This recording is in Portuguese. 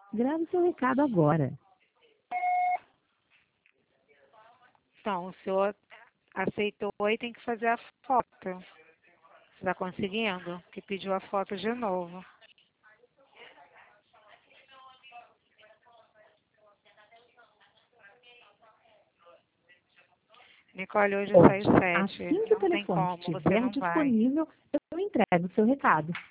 Grave seu recado agora. Então, o senhor aceitou e tem que fazer a foto. Você está conseguindo? Que pediu a foto de novo. Nicole, hoje sai 7. Assim que o Não tem telefone como, você estiver não vai. disponível, eu entrego o seu recado.